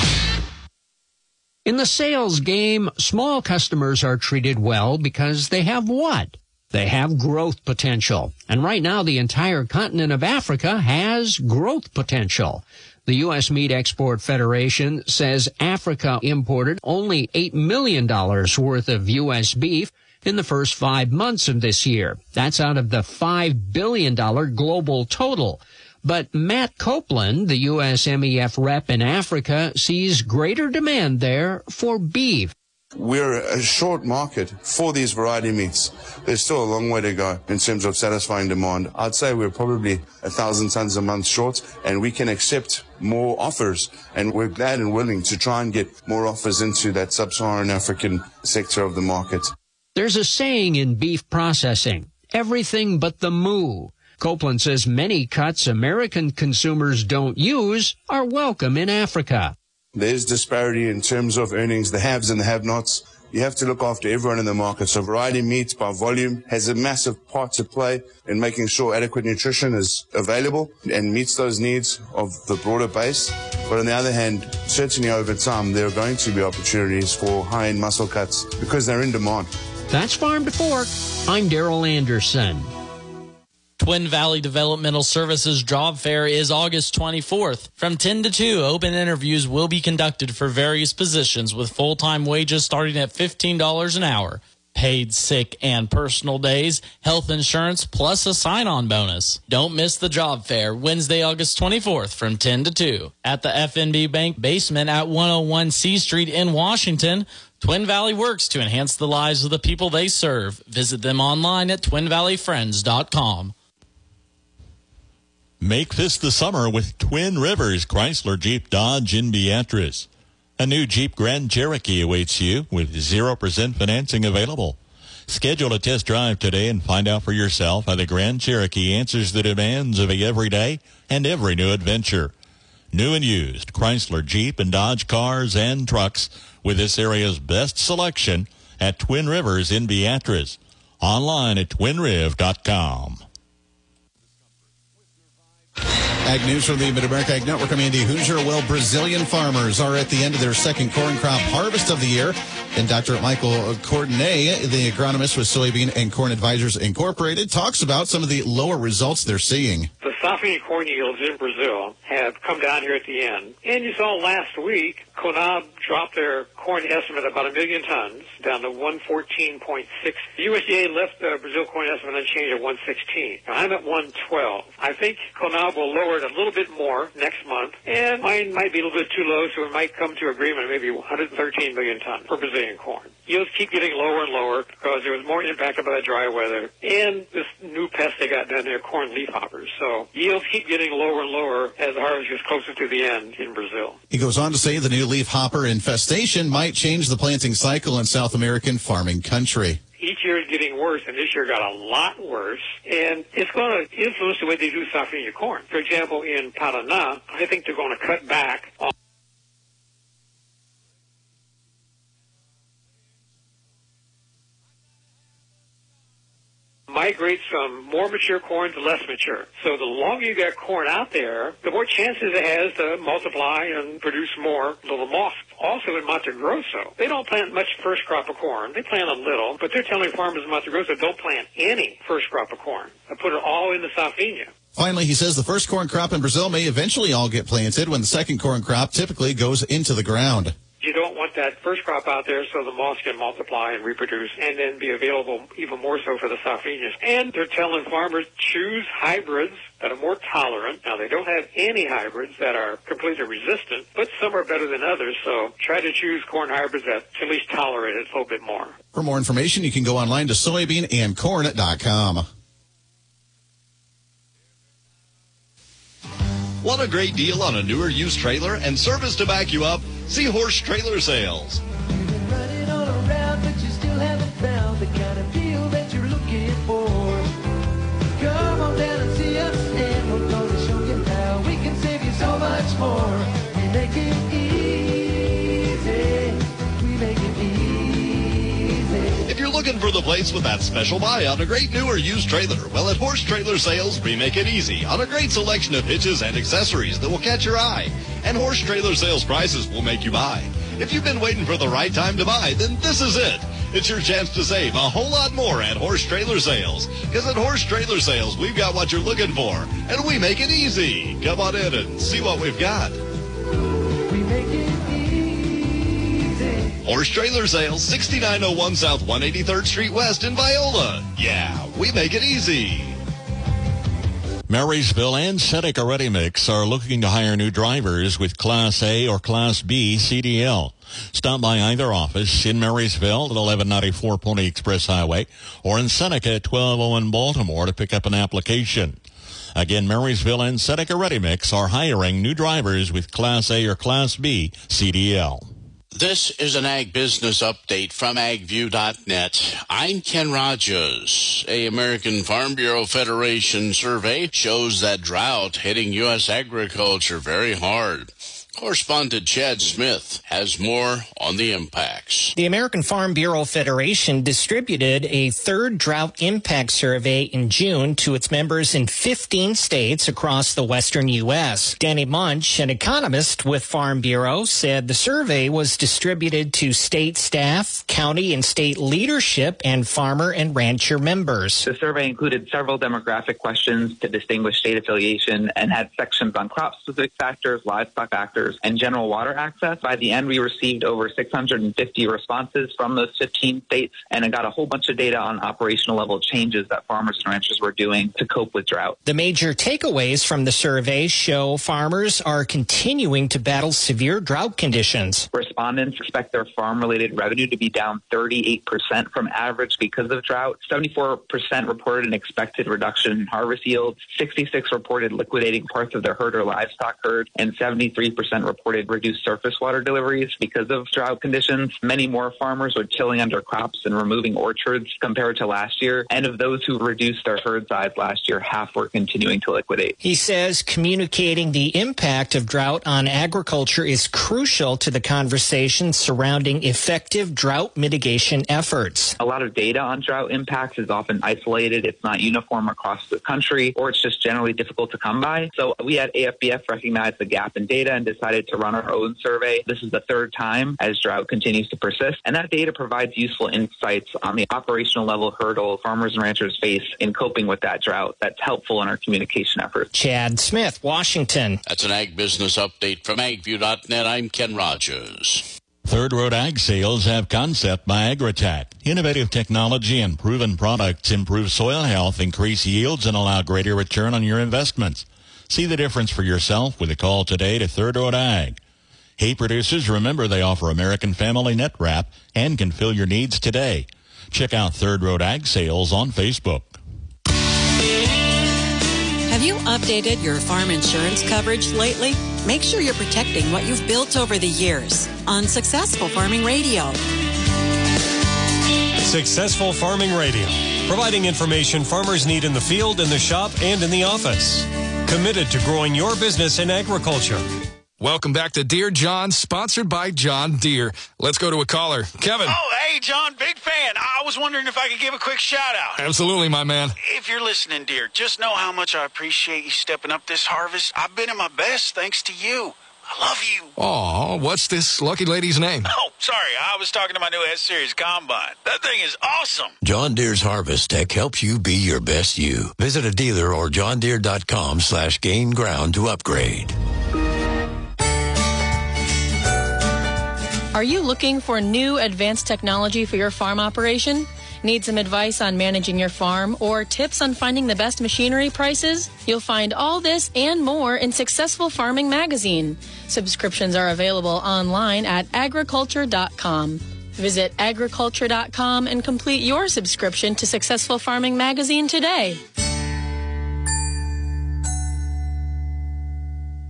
Speaker 5: In the sales game, small customers are treated well because they have what? They have growth potential. And right now, the entire continent of Africa has growth potential. The U S Meat Export Federation says Africa imported only eight million dollars worth of U S beef in the first five months of this year. That's out of the five billion dollars global total. But Matt Copeland, the U S M E F rep in Africa, sees greater demand there for beef.
Speaker 7: We're a short market for these variety meats. There's still a long way to go in terms of satisfying demand. I'd say we're probably a thousand tons a month short, and we can accept more offers, and we're glad and willing to try and get more offers into that sub-Saharan African sector of the market.
Speaker 5: There's a saying in beef processing, everything but the moo. Copeland says many cuts American consumers don't use are welcome in Africa.
Speaker 7: There's disparity in terms of earnings, the haves and the have-nots. You have to look after everyone in the market. So variety meats by volume has a massive part to play in making sure adequate nutrition is available and meets those needs of the broader base. But on the other hand, certainly over time, there are going to be opportunities for high-end muscle cuts because they're in demand.
Speaker 5: That's Farm to Fork. I'm Daryl Anderson.
Speaker 9: Twin Valley Developmental Services Job Fair is August twenty-fourth. From ten to two, open interviews will be conducted for various positions with full-time wages starting at fifteen dollars an hour. Paid sick and personal days, health insurance, plus a sign-on bonus. Don't miss the job fair, Wednesday, August twenty-fourth from ten to two at the F N B Bank basement at one oh one C Street in Washington. Twin Valley works to enhance the lives of the people they serve. Visit them online at twin valley friends dot com.
Speaker 8: Make this the summer with Twin Rivers Chrysler Jeep Dodge in Beatrice. A new Jeep Grand Cherokee awaits you with zero percent financing available. Schedule a test drive today and find out for yourself how the Grand Cherokee answers the demands of every day and every new adventure. New and used Chrysler, Jeep, and Dodge cars and trucks with this area's best selection at Twin Rivers in Beatrice. Online at twin riv dot com.
Speaker 10: Ag News from the Mid-America Ag Network. I'm Andy Hoosier. Well, Brazilian farmers are at the end of their second corn crop harvest of the year. And Doctor Michael Courtenay, the agronomist with Soybean and Corn Advisors Incorporated, talks about some of the lower results they're seeing.
Speaker 11: The safrinha corn yields in Brazil have come down here at the end. And you saw last week, CONAB dropped their corn estimate about a million tons down to one fourteen point six. The U S D A left the Brazil corn estimate unchanged at one sixteen. Now, I'm at one twelve. I think CONAB will lower it a little bit more next month, and mine might be a little bit too low, so we might come to agreement maybe one hundred thirteen million tons for Brazilian corn. Yields keep getting lower and lower because there was more impacted by the dry weather and this new pest they got down there, corn leafhoppers. So yields keep getting lower and lower as the harvest gets closer to the end in Brazil.
Speaker 10: He goes on to say the new leafhopper infestation might change the planting cycle in South American farming country.
Speaker 11: Each year is getting worse, and this year got a lot worse, and it's going to influence the way they do safrinha corn. For example, in Paraná, I think they're going to cut back on migrate from more mature corn to less mature. So the longer you got corn out there, the more chances it has to multiply and produce more little moss. Also in Mato Grosso, they don't plant much first crop of corn. They plant a little, but they're telling farmers in Mato Grosso don't plant any first crop of corn. They put it all in the safrinha.
Speaker 10: Finally, he says the first corn crop in Brazil may eventually all get planted when the second corn crop typically goes into the ground.
Speaker 11: You don't want that first crop out there so the moss can multiply and reproduce and then be available even more so for the safrinhas. And they're telling farmers choose hybrids that are more tolerant. Now, they don't have any hybrids that are completely resistant, but some are better than others. So try to choose corn hybrids that at least tolerate it a little bit more.
Speaker 10: For more information, you can go online to soybean and corn dot com.
Speaker 12: Want a great deal on a newer used trailer and service to back you up? See Horse Trailer Sales.
Speaker 18: You've been running all around, but you still haven't found the kind of deal that you're looking for. Come on down and see us, and we're going to show you how we can save you so much more. We make it easy. We make it easy.
Speaker 12: If you're looking for the place with that special buy on a great new or used trailer, well, at Horse Trailer Sales, we make it easy on a great selection of hitches and accessories that will catch your eye. And Horse Trailer Sales prices will make you buy. If you've been waiting for the right time to buy, then this is it. It's your chance to save a whole lot more at Horse Trailer Sales. Because at Horse Trailer Sales, we've got what you're looking for, and we make it easy. Come on in and see what we've got.
Speaker 18: We make it easy.
Speaker 12: Horse Trailer Sales, sixty-nine oh one South one hundred eighty-third Street West in Viola. Yeah, we make it easy.
Speaker 8: Marysville and Seneca Ready Mix are looking to hire new drivers with Class A or Class B C D L. Stop by either office in Marysville at eleven ninety-four Pony Express Highway or in Seneca at twelve oh one Baltimore to pick up an application. Again, Marysville and Seneca Ready Mix are hiring new drivers with Class A or Class B C D L.
Speaker 13: This is an Ag Business Update from ag view dot net. I'm Ken Rogers. A American Farm Bureau Federation survey shows that drought hitting U S agriculture very hard. Correspondent Chad Smith has more on the impacts.
Speaker 14: The American Farm Bureau Federation distributed a third drought impact survey in June to its members in fifteen states across the western U S. Danny Munch, an economist with Farm Bureau, said the survey was distributed to state staff, county and state leadership, and farmer and rancher members.
Speaker 15: The survey included several demographic questions to distinguish state affiliation and had sections on crop-specific factors, livestock factors, and general water access. By the end, we received over six hundred fifty responses from those fifteen states, and it got a whole bunch of data on operational level changes that farmers and ranchers were doing to cope with drought.
Speaker 14: The major takeaways from the survey show farmers are continuing to battle severe drought conditions.
Speaker 15: Respondents expect their farm-related revenue to be down thirty-eight percent from average because of drought. seventy-four percent reported an expected reduction in harvest yields. sixty-six reported liquidating parts of their herd or livestock herd, and seventy-three percent reported reduced surface water deliveries because of drought conditions. Many more farmers were tilling under crops and removing orchards compared to last year. And of those who reduced their herd size last year, half were continuing to liquidate.
Speaker 14: He says communicating the impact of drought on agriculture is crucial to the conversation surrounding effective drought mitigation efforts.
Speaker 15: A lot of data on drought impacts is often isolated. It's not uniform across the country, or it's just generally difficult to come by. So we at A F B F recognized the gap in data and decided to run our own survey. This is the third time as drought continues to persist, and that data provides useful insights on the operational level hurdle farmers and ranchers face in coping with that drought. That's helpful in our communication efforts.
Speaker 14: Chad Smith, Washington.
Speaker 13: That's an Ag Business Update from ag view dot net. I'm Ken Rogers.
Speaker 8: Third Road Ag Sales have Concept by Agritech. Innovative technology and proven products improve soil health, increase yields, and allow greater return on your investments. See the difference for yourself with a call today to Third Road Ag. Hay producers, remember they offer American Family Net Wrap and can fill your needs today. Check out Third Road Ag Sales on Facebook.
Speaker 23: Have you updated your farm insurance coverage lately? Make sure you're protecting what you've built over the years on Successful Farming Radio.
Speaker 16: Successful Farming Radio, providing information farmers need in the field, in the shop, and in the office. Committed to growing your business in agriculture.
Speaker 25: Welcome back to Dear John, sponsored by John Deere. Let's go to a caller. Kevin.
Speaker 26: Oh, hey, John, big fan. I was wondering if I could give a quick shout-out.
Speaker 25: Absolutely, my man.
Speaker 26: If you're listening, Deere, just know how much I appreciate you stepping up this harvest. I've been at my best thanks to you. I love you.
Speaker 25: Aw, what's this lucky lady's name?
Speaker 26: Oh, sorry. I was talking to my new S-Series Combine. That thing is awesome.
Speaker 27: John Deere's Harvest Tech helps you be your best you. Visit a dealer or john deere dot com slash gain ground to upgrade.
Speaker 17: Are you looking for new advanced technology for your farm operation? Need some advice on managing your farm or tips on finding the best machinery prices? You'll find all this and more in Successful Farming Magazine. Subscriptions are available online at agriculture dot com. Visit agriculture dot com and complete your subscription to Successful Farming Magazine today.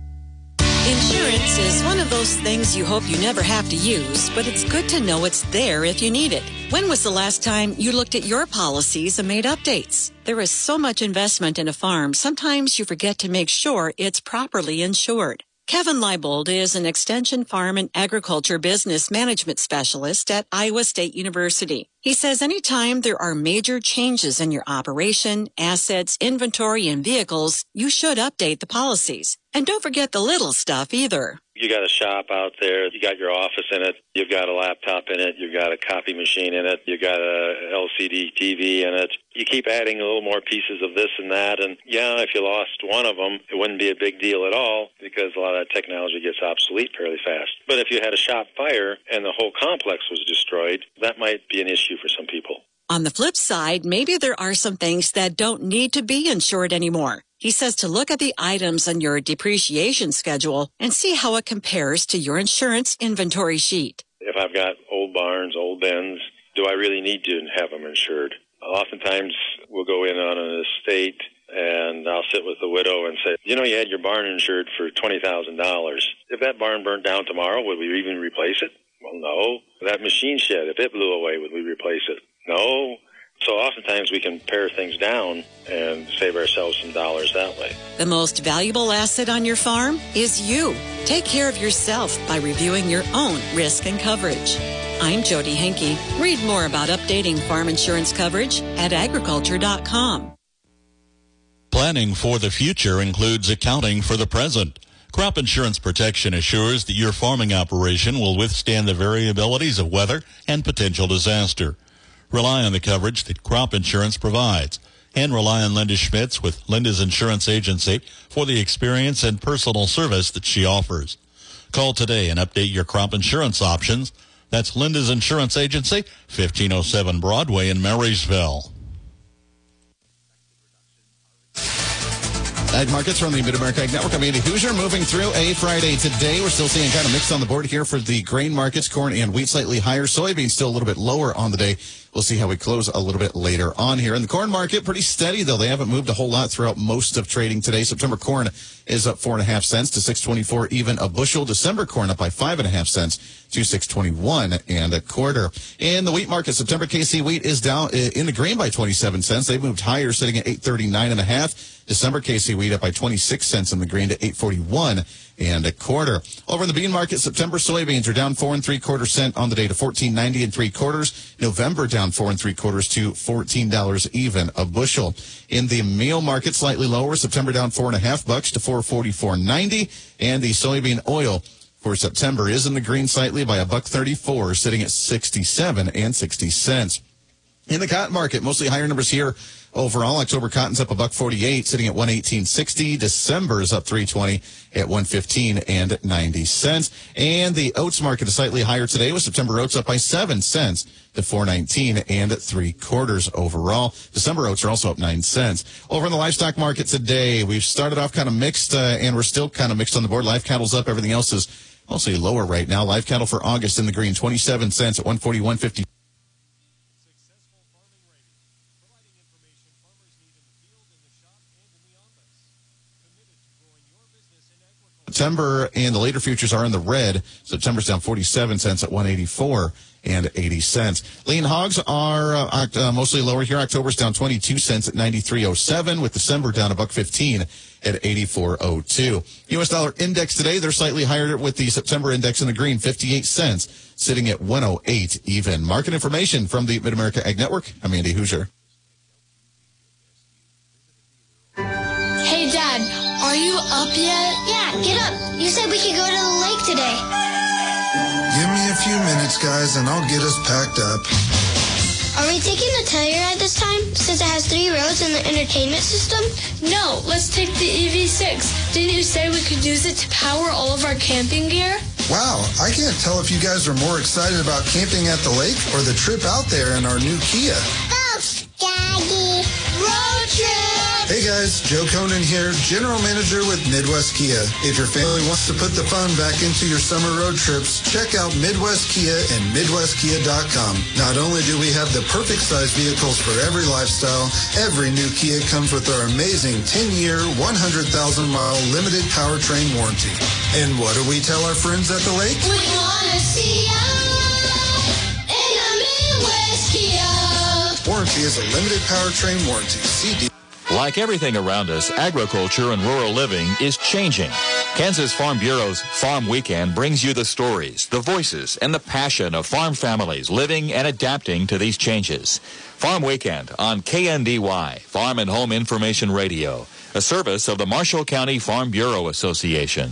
Speaker 23: Insurance is one of those things you hope you never have to use, but it's good to know it's there if you need it. When was the last time you looked at your policies and made updates? There is so much investment in a farm, sometimes you forget to make sure it's properly insured. Kevin Leibold is an Extension Farm and Agriculture Business Management Specialist at Iowa State University. He says anytime there are major changes in your operation, assets, inventory, and vehicles, you should update the policies. And don't forget the little stuff either.
Speaker 2: You got a shop out there, you got your office in it, you've got a laptop in it, you've got a copy machine in it, you've got a L C D T V in it. You keep adding a little more pieces of this and that, and yeah, if you lost one of them, it wouldn't be a big deal at all because a lot of that technology gets obsolete fairly fast. But if you had a shop fire and the whole complex was destroyed, that might be an issue for some people.
Speaker 23: On the flip side, maybe there are some things that don't need to be insured anymore. He says to look at the items on your depreciation schedule and see how it compares to your insurance inventory sheet.
Speaker 2: If I've got old barns, old bins, do I really need to have them insured? Oftentimes we'll go in on an estate and I'll sit with the widow and say, you know, you had your barn insured for twenty thousand dollars. If that barn burnt down tomorrow, would we even replace it? Well, no. That machine shed, if it blew away, would we replace it? No. So oftentimes we can pare things down and save ourselves some dollars that way.
Speaker 23: The most valuable asset on your farm is you. Take care of yourself by reviewing your own risk and coverage. I'm Jody Henke. Read more about updating farm insurance coverage at agriculture dot com.
Speaker 8: Planning for the future includes accounting for the present. Crop Insurance Protection assures that your farming operation will withstand the variabilities of weather and potential disaster. Rely on the coverage that Crop Insurance provides, and rely on Linda Schmitz with Linda's Insurance Agency for the experience and personal service that she offers. Call today and update your crop insurance options. That's Linda's Insurance Agency, fifteen oh seven Broadway in Marysville.
Speaker 10: Ag Markets from the Mid-America Ag Network. I'm Andy Hoosier, moving through a Friday today. We're still seeing kind of mixed on the board here for the grain markets. Corn and wheat slightly higher. Soybeans still a little bit lower on the day. We'll see how we close a little bit later on here. In the corn market, pretty steady, though. They haven't moved a whole lot throughout most of trading today. September corn is up four and a half cents to six twenty-four even a bushel. December corn up by five and a half cents to six twenty-one and a quarter. In the wheat market, September K C wheat is down in the green by twenty-seven cents. They moved higher, sitting at eight thirty-nine and a half. December K C wheat up by twenty-six cents in the green to eight forty-one and a quarter. Over in the bean market, September soybeans are down four and three quarter cent on the day to fourteen ninety and three quarters. November down four and three quarters to fourteen dollars even a bushel. In the meal market, slightly lower. September down four and a half bucks to four forty-four ninety, and the soybean oil for September is in the green slightly by a buck thirty-four, sitting at sixty-seven and sixty cents. In the cotton market, mostly higher numbers here. Overall, October cotton's up a buck forty-eight, sitting at one eighteen sixty. December is up three twenty at one fifteen and ninety cents. And the oats market is slightly higher today, with September oats up by seven cents to four nineteen and three quarters overall. December oats are also up nine cents. Over in the livestock market today, we've started off kind of mixed, uh, and we're still kind of mixed on the board. Live cattle's up, everything else is mostly lower right now. Live cattle for August in the green, twenty-seven cents at one forty-one fifty. September and the later futures are in the red. September's down forty-seven cents at one eighty-four and eighty cents. Lean hogs are uh, uh, mostly lower here. October's down twenty-two cents at ninety-three oh seven, with December down a buck fifteen at eighty-four oh two. U S dollar index today, they're slightly higher, with the September index in the green, fifty-eight cents, sitting at one oh eight even. Market information from the Mid-America Ag Network. I'm Andy Hoosier.
Speaker 3: Hey, Dad, are you up yet?
Speaker 19: Yeah, get up. You said we could go to the lake today.
Speaker 20: Give me a few minutes, guys, and I'll get us packed up.
Speaker 19: Are we taking the Telluride this time, since it has three rows in the entertainment system?
Speaker 3: No, let's take the E V six. Didn't you say we could use it to power all of our camping gear?
Speaker 20: Wow, I can't tell if you guys are more excited about camping at the lake or the trip out there in our new Kia.
Speaker 19: Both, Daddy. Road trip!
Speaker 20: Hey guys, Joe Conan here, General Manager with Midwest Kia. If your family wants to put the fun back into your summer road trips, check out Midwest Kia and Midwest Kia dot com. Not only do we have the perfect size vehicles for every lifestyle, every new Kia comes with our amazing ten-year, one hundred thousand mile limited powertrain warranty. And what do we tell our friends at the lake?
Speaker 3: We want to see you in a Midwest Kia.
Speaker 20: Warranty is a limited powertrain warranty. C D.
Speaker 1: Like everything around us, agriculture and rural living is changing. Kansas Farm Bureau's Farm Weekend brings you the stories, the voices, and the passion of farm families living and adapting to these changes. Farm Weekend on K N D Y, Farm and Home Information Radio, a service of the Marshall County Farm Bureau Association.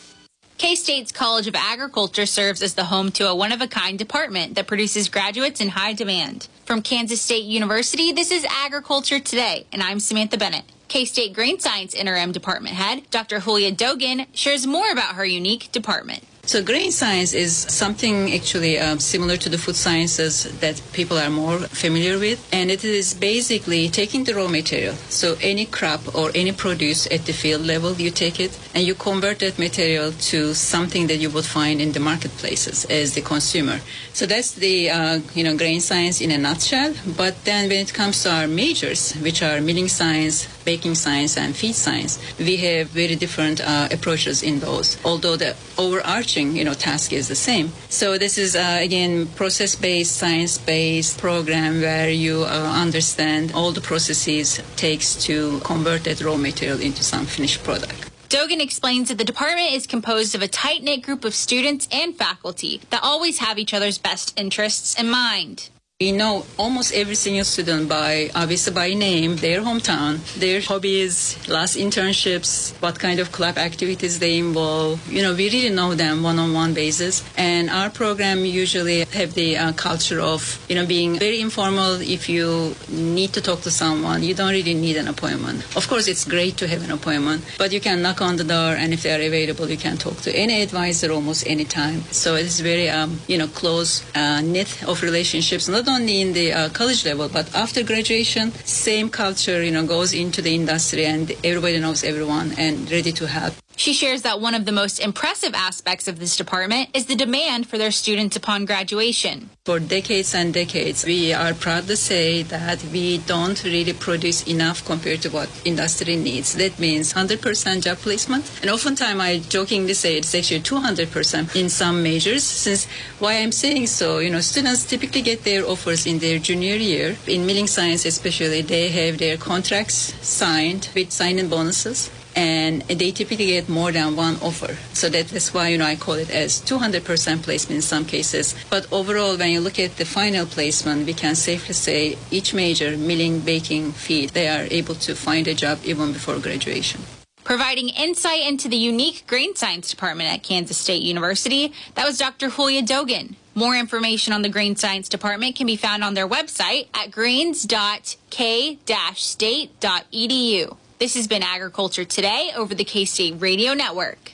Speaker 4: K-State's College of Agriculture serves as the home to a one-of-a-kind department that produces graduates in high demand. From Kansas State University, this is Agriculture Today, and I'm Samantha Bennett. K-State Grain Science Interim Department Head, Doctor Julia Dogan, shares more about her unique department.
Speaker 6: So grain science is something actually uh, similar to the food sciences that people are more familiar with. And it is basically taking the raw material. So any crop or any produce at the field level, you take it and you convert that material to something that you would find in the marketplaces as the consumer. So that's the uh, you know grain science in a nutshell. But then when it comes to our majors, which are milling science, baking science, and feed science, we have very different uh, approaches in those, although the overarching you know, task is the same. So this is, uh, again, process-based, science-based program where you uh, understand all the processes takes to convert that raw material into some finished product.
Speaker 4: Dogan explains that the department is composed of a tight-knit group of students and faculty that always have each other's best interests in mind.
Speaker 6: We know almost every single student by, obviously by name, their hometown, their hobbies, last internships, what kind of club activities they involve. You know, we really know them one-on-one basis. And our program usually have the uh, culture of, you know, being very informal. If you need to talk to someone, you don't really need an appointment. Of course, it's great to have an appointment, but you can knock on the door, and if they are available, you can talk to any advisor almost any time. So it's very, um, you know, close uh, knit of relationships, not only in the uh, college level, but after graduation, same culture, you know, goes into the industry and everybody knows everyone and ready to help.
Speaker 4: She shares that one of the most impressive aspects of this department is the demand for their students upon graduation.
Speaker 6: For decades and decades, we are proud to say that we don't really produce enough compared to what industry needs. That means one hundred percent job placement. And oftentimes I jokingly say it's actually two hundred percent in some majors. Since why I'm saying so, you know, students typically get their offers in their junior year. In milling science especially, they have their contracts signed with sign-in bonuses. And they typically get more than one offer. So that is why, you know, I call it as two hundred percent placement in some cases. But overall, when you look at the final placement, we can safely say each major, milling, baking, feed, they are able to find a job even before graduation.
Speaker 4: Providing insight into the unique grain science department at Kansas State University, that was Doctor Julia Dogan. More information on the Grain Science Department can be found on their website at grains dot k dash state dot e d u. This has been Agriculture Today over the K-State Radio Network.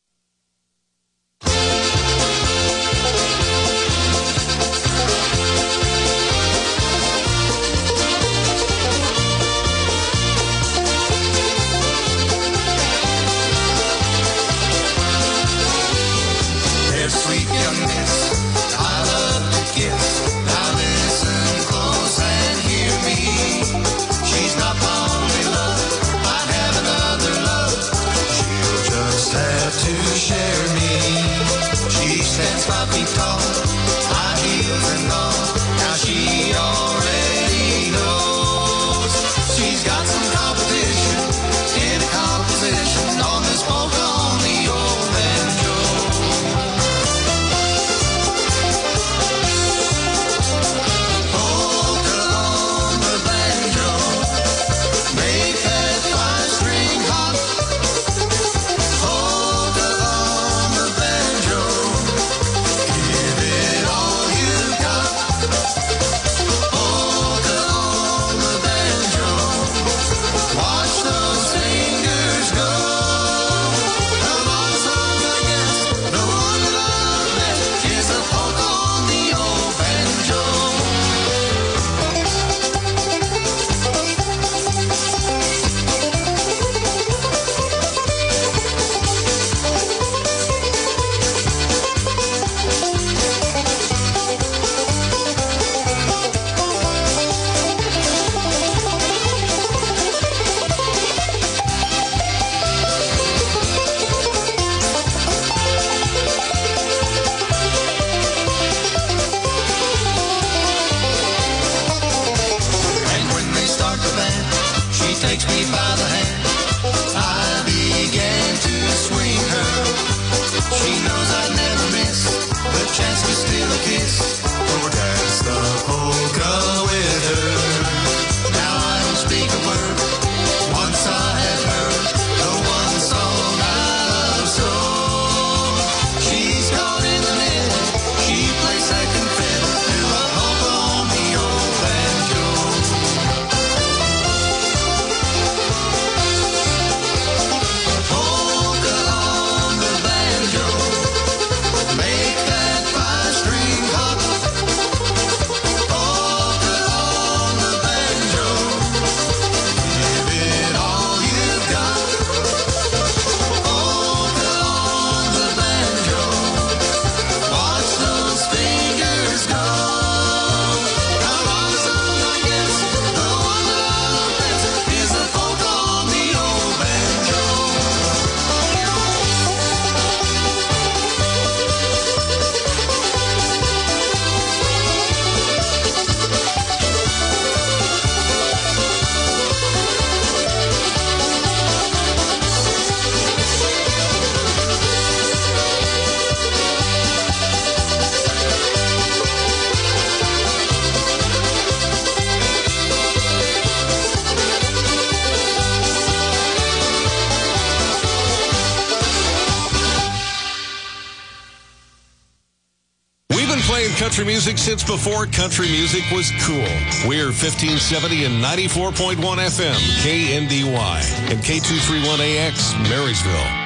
Speaker 18: There's sweet young miss I love to kiss. Now listen close and hear me. She's not my only love. Have to share me. She stands five feet tall, high heels and all. Now she already knows she's got some competition in a composition on this polka on the old banjo. Polka on the banjo, make that five string hot. Polka on the banjo, give She knows I'd never miss the chance to steal a kiss or dance the polka with her. Now I don't speak a word. Once I had heard the one song I love so. She's caught in the middle. She plays second fiddle to a polka on the old banjo. Polka on the banjo. Make that five-string hop. Polka on the banjo. Give it all you've got. Polka on the banjo. Watch those fingers go. Come on, song, I guess. The one that I love best is the polka on the old banjo.
Speaker 5: We've been playing country music since before country music was cool. We're fifteen seventy and ninety-four point one F M, K N D Y, and K two thirty-one A X, Marysville.